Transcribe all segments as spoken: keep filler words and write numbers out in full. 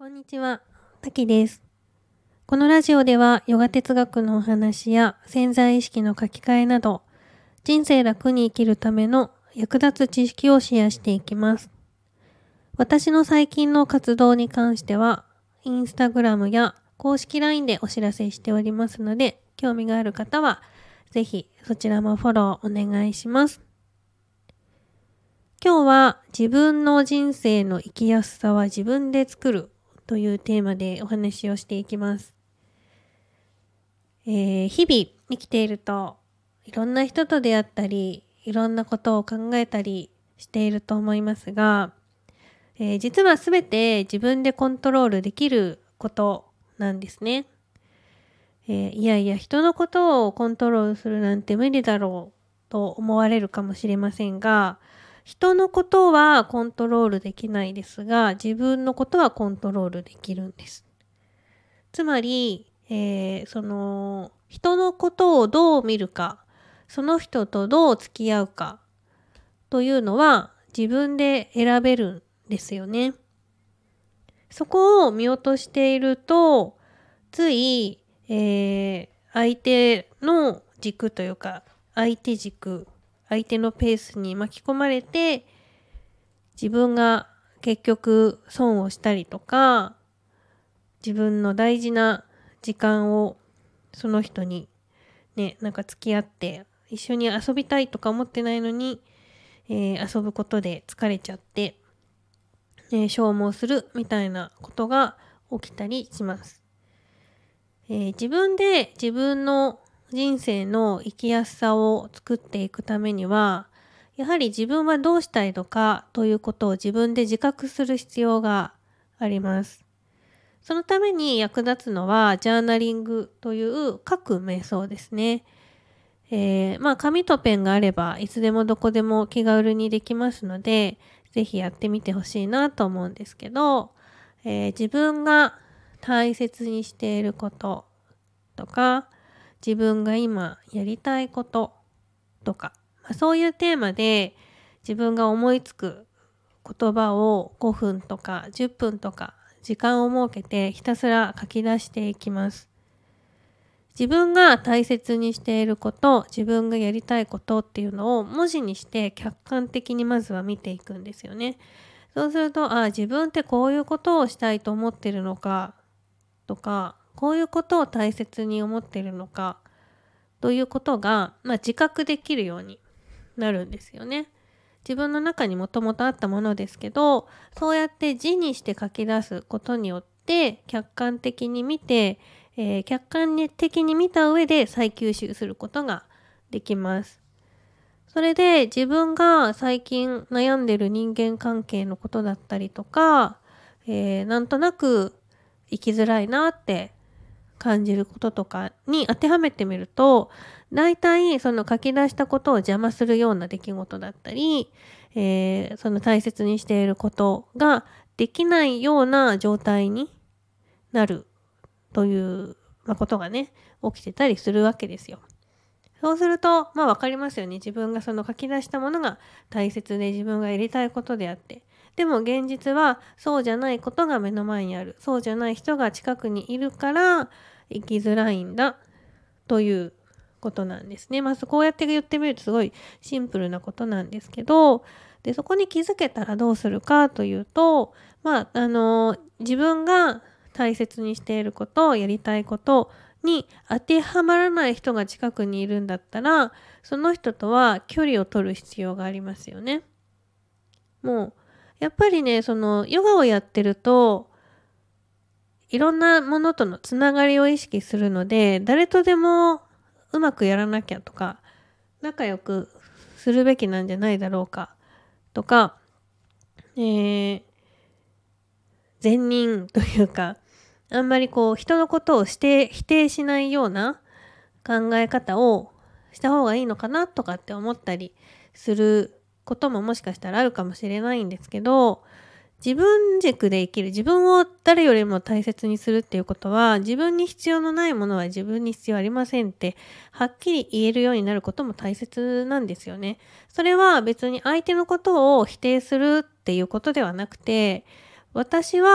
こんにちは、たきです。このラジオではヨガ哲学のお話や潜在意識の書き換えなど、人生楽に生きるための役立つ知識をシェアしていきます。私の最近の活動に関しては、インスタグラムや公式 ライン でお知らせしておりますので、興味がある方はぜひそちらもフォローお願いします。今日は自分の人生の生きやすさは自分で作るというテーマでお話をしていきます。えー、日々生きているといろんな人と出会ったり、いろんなことを考えたりしていると思いますが、えー、実はすべて自分でコントロールできることなんですね。えー、いやいや人のことをコントロールするなんて無理だろうと思われるかもしれませんが、人のことはコントロールできないですが、自分のことはコントロールできるんです。つまり、えー、その人のことをどう見るか、その人とどう付き合うかというのは自分で選べるんですよね。そこを見落としていると、つい、えー、相手の軸というか、相手軸、相手のペースに巻き込まれて、自分が結局損をしたりとか、自分の大事な時間をその人にね、なんか付き合って一緒に遊びたいとか思ってないのに、えー、遊ぶことで疲れちゃって、えー、消耗するみたいなことが起きたりします。えー、自分で自分の人生の生きやすさを作っていくためには、やはり自分はどうしたいのかということを自分で自覚する必要があります。そのために役立つのはジャーナリングという書く瞑想ですね。えー、まあ紙とペンがあればいつでもどこでも気軽にできますので、ぜひやってみてほしいなと思うんですけど、えー、自分が大切にしていることとか、自分が今やりたいこととか、まあ、そういうテーマで自分が思いつく言葉をごふんとかじゅっぷんとか時間を設けてひたすら書き出していきます。自分が大切にしていること、自分がやりたいことっていうのを文字にして客観的にまずは見ていくんですよね。そうすると、あ、自分ってこういうことをしたいと思ってるのかとか、こういうことを大切に思ってるのかということが、まあ、自覚できるようになるんですよね。自分の中にもともとあったものですけど、そうやって字にして書き出すことによって客観的に見て、えー、客観的に見た上で再吸収することができます。それで自分が最近悩んでる人間関係のことだったりとか、えー、なんとなく生きづらいなって感じることとかに当てはめてみると、大体その書き出したことを邪魔するような出来事だったり、えー、その大切にしていることができないような状態になるという、まあ、ことがね起きてたりするわけですよ。そうするとまあ分かりますよね。自分がその書き出したものが大切で自分がやりたいことであって、でも現実はそうじゃないことが目の前にある、そうじゃない人が近くにいるから生きづらいんだということなんですね。まずこうやって言ってみるとすごいシンプルなことなんですけど、でそこに気づけたらどうするかというと、まああの自分が大切にしていること、やりたいことに当てはまらない人が近くにいるんだったら、その人とは距離を取る必要がありますよね。もうやっぱりね、そのヨガをやってるといろんなものとのつながりを意識するので、誰とでもうまくやらなきゃとか、仲良くするべきなんじゃないだろうかとか、えー、善人というか、あんまりこう人のことをして否定しないような考え方をした方がいいのかなとかって思ったりすることももしかしたらあるかもしれないんですけど、自分軸で生きる、自分を誰よりも大切にするっていうことは、自分に必要のないものは自分に必要ありませんってはっきり言えるようになることも大切なんですよね。それは別に相手のことを否定するっていうことではなくて、私は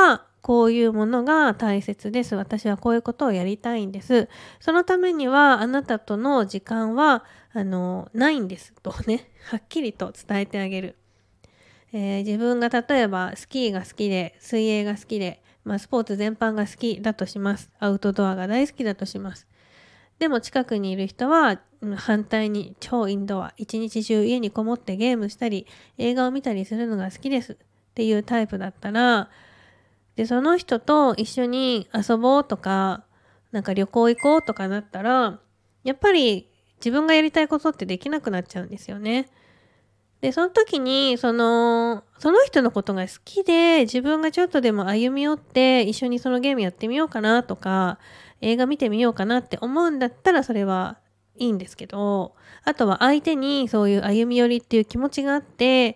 こういうものが大切です。私はこういうことをやりたいんです。そのためにはあなたとの時間はあのないんですとね、はっきりと伝えてあげる。えー自分が例えばスキーが好きで水泳が好きで、まあ、スポーツ全般が好きだとします。アウトドアが大好きだとします。でも近くにいる人はうん反対に超インドア、一日中家にこもってゲームしたり映画を見たりするのが好きですっていうタイプだったら、でその人と一緒に遊ぼうとか、なんか旅行行こうとかなったら、やっぱり自分がやりたいことってできなくなっちゃうんですよね。でその時にそのその人のことが好きで、自分がちょっとでも歩み寄って一緒にそのゲームやってみようかなとか映画見てみようかなって思うんだったらそれはいいんですけど、あとは相手にそういう歩み寄りっていう気持ちがあって、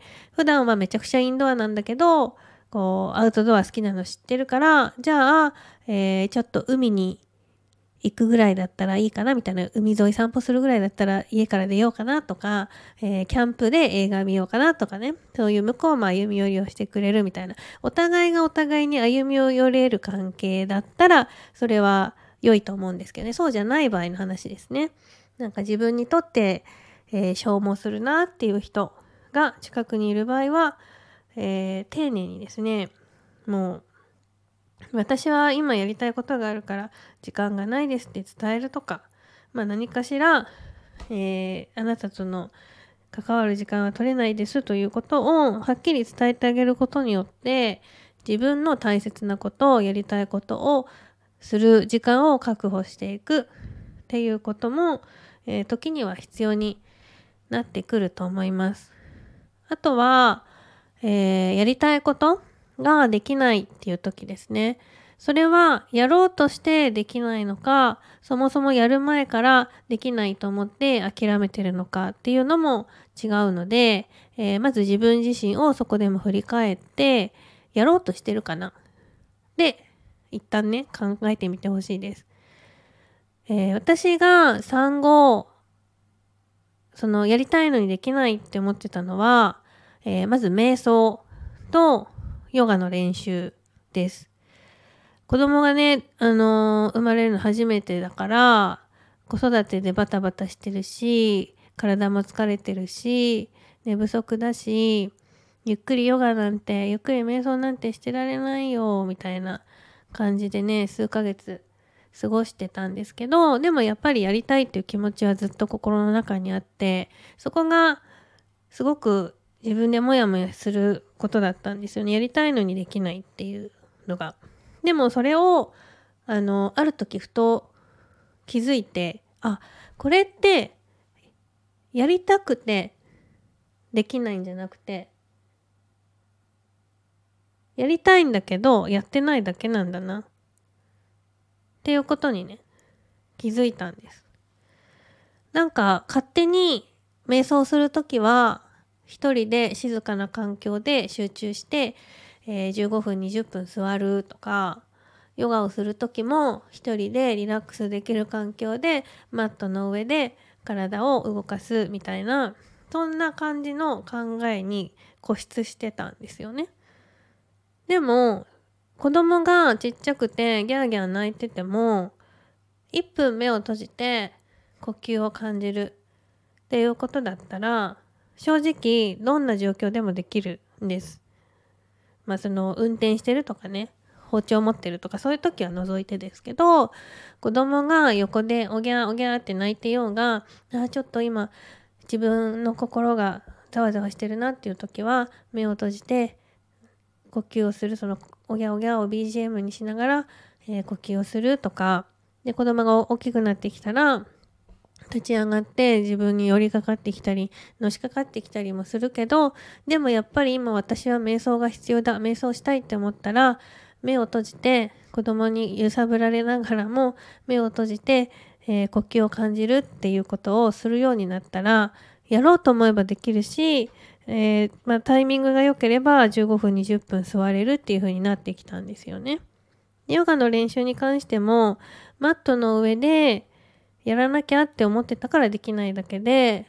普段はめちゃくちゃインドアなんだけどこうアウトドア好きなの知ってるから、じゃあ、えーちょっと海に行くぐらいだったらいいかなみたいな、海沿い散歩するぐらいだったら家から出ようかなとか、えーキャンプで映画見ようかなとかね、そういう向こうも歩み寄りをしてくれるみたいな、お互いがお互いに歩み寄れる関係だったらそれは良いと思うんですけどね。そうじゃない場合の話ですね。なんか自分にとって、えー消耗するなっていう人が近くにいる場合は、えー丁寧にですね、もう私は今やりたいことがあるから時間がないですって伝えるとか、まあ、何かしら、えーあなたとの関わる時間は取れないですということをはっきり伝えてあげることによって、自分の大切なことをやりたいことをする時間を確保していくっていうことも、えー時には必要になってくると思います。あとは、えーやりたいことができないっていう時ですね。それはやろうとしてできないのか、そもそもやる前からできないと思って諦めてるのかっていうのも違うので、えーまず自分自身をそこでも振り返って、やろうとしてるかな。で、一旦ね、考えてみてほしいです。えー私が産後、そのやりたいのにできないって思ってたのは、えーまず瞑想とヨガの練習です。子供がね、あのー生まれるの初めてだから、子育てでバタバタしてるし、体も疲れてるし、寝不足だし、ゆっくりヨガなんて、ゆっくり瞑想なんてしてられないよ、みたいな感じでね、数ヶ月過ごしてたんですけど、でもやっぱりやりたいっていう気持ちはずっと心の中にあって、そこがすごく自分でモヤモヤすることだったんですよね。やりたいのにできないっていうのが。でもそれをあのある時ふと気づいて、あ、これってやりたくてできないんじゃなくて、やりたいんだけどやってないだけなんだなっていうことにね、気づいたんです。なんか勝手に瞑想するときは一人で静かな環境で集中して、えーじゅうごふんにじゅっぷん座るとか、ヨガをするときも一人でリラックスできる環境でマットの上で体を動かすみたいな、そんな感じの考えに固執してたんですよね。でも子供がちっちゃくてギャーギャー泣いててもいっぷん目を閉じて呼吸を感じるっていうことだったら、正直どんな状況でもできるんです。まあその運転してるとかね、包丁持ってるとかそういう時は除いてですけど、子供が横でおぎゃーおぎゃーって泣いてようが、あちょっと今自分の心がざわざわしてるなっていう時は目を閉じて呼吸をする、そのおぎゃおぎゃを ビージーエム にしながら、えー呼吸をするとかで、子供が大きくなってきたら立ち上がって自分に寄りかかってきたりのしかかってきたりもするけど、でもやっぱり今私は瞑想が必要だ、瞑想したいって思ったら目を閉じて子供に揺さぶられながらも目を閉じて、えー呼吸を感じるっていうことをするようになったら、やろうと思えばできるし、えーまあ、タイミングが良ければじゅうごふんにじゅっぷん座れるっていう風になってきたんですよね。ヨガの練習に関してもマットの上でやらなきゃって思ってたからできないだけで、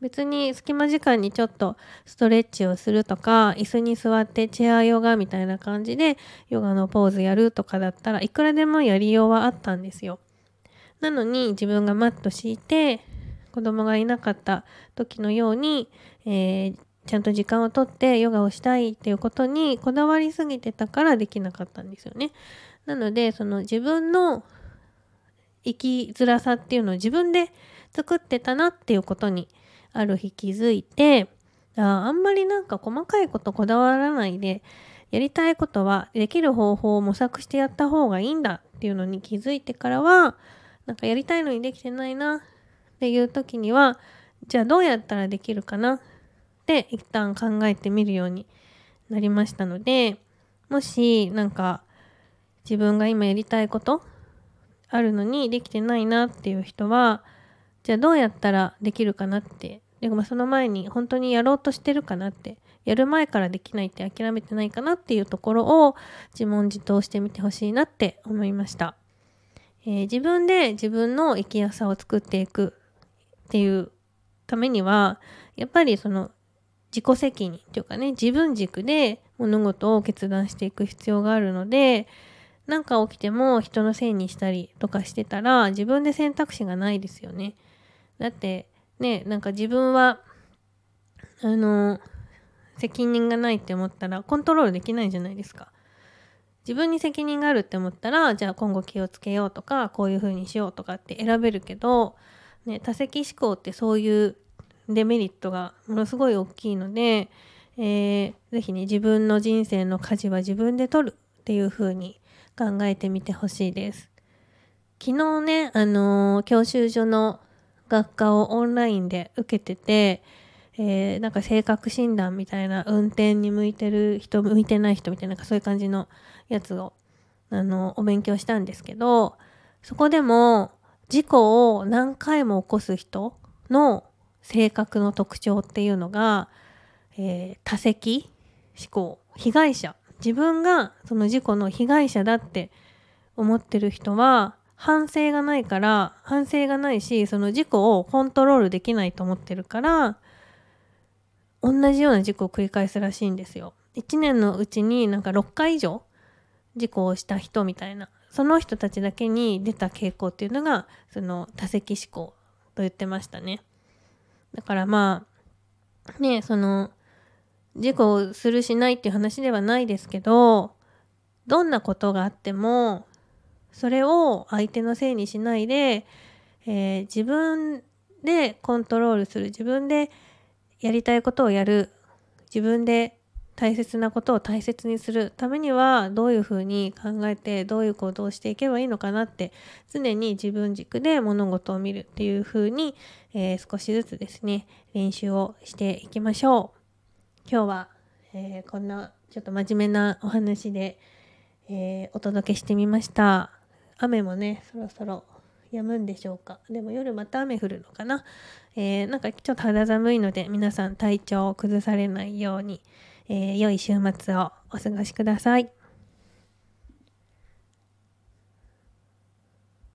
別に隙間時間にちょっとストレッチをするとか、椅子に座ってチェアヨガみたいな感じでヨガのポーズやるとかだったらいくらでもやりようはあったんですよ。なのに自分がマット敷いて子供がいなかった時のように、えー、ちゃんと時間をとってヨガをしたいっていうことにこだわりすぎてたからできなかったんですよね。なのでその自分の生きづらさっていうのを自分で作ってたなっていうことにある日気づいて、ああんまりなんか細かいことこだわらないでやりたいことはできる方法を模索してやった方がいいんだっていうのに気づいてからは、なんかやりたいのにできてないなっていう時には、じゃあどうやったらできるかなって一旦考えてみるようになりましたので、もしなんか自分が今やりたいことあるのにできてないなっていう人は、じゃあどうやったらできるかなって、でもその前に本当にやろうとしてるかなって、やる前からできないって諦めてないかなっていうところを自問自答してみてほしいなって思いました。えー、自分で自分の生きやすさを作っていくっていうためには、やっぱりその自己責任というかね、自分軸で物事を決断していく必要があるので、なんか起きても人のせいにしたりとかしてたら自分で選択肢がないですよね。だってね、なんか自分はあの責任がないって思ったらコントロールできないじゃないですか。自分に責任があるって思ったら、じゃあ今後気をつけようとかこういう風にしようとかって選べるけど、ね、多責思考ってそういうデメリットがものすごい大きいので、えー、ぜひね自分の人生の舵は自分で取るっていう風に考えてみてほしいです。昨日ね、あのー、教習所の学科をオンラインで受けてて、えー、なんか性格診断みたいな、運転に向いてる人向いてない人みたいな、なんかそういう感じのやつをあのお勉強したんですけど、そこでも事故を何回も起こす人の性格の特徴っていうのが、えー、多責思考、被害者、自分がその事故の被害者だって思ってる人は反省がないから反省がないし、その事故をコントロールできないと思ってるから同じような事故を繰り返すらしいんですよ。いちねんのうちになんかろっかい以上事故をした人みたいな、その人たちだけに出た傾向っていうのがその多責思考と言ってましたね。だからまあね、その事故をするしないっていう話ではないですけど、どんなことがあってもそれを相手のせいにしないで、えー、自分でコントロールする、自分でやりたいことをやる、自分で大切なことを大切にするためにはどういうふうに考えてどういう行動をしていけばいいのかなって、常に自分軸で物事を見るっていうふうに、えー、少しずつですね練習をしていきましょう。今日は、えー、こんなちょっと真面目なお話で、えー、お届けしてみました。雨もねそろそろ止むんでしょうか。でも夜また雨降るのかな。えー、なんかちょっと肌寒いので皆さん体調を崩されないように、えー、良い週末をお過ごしください。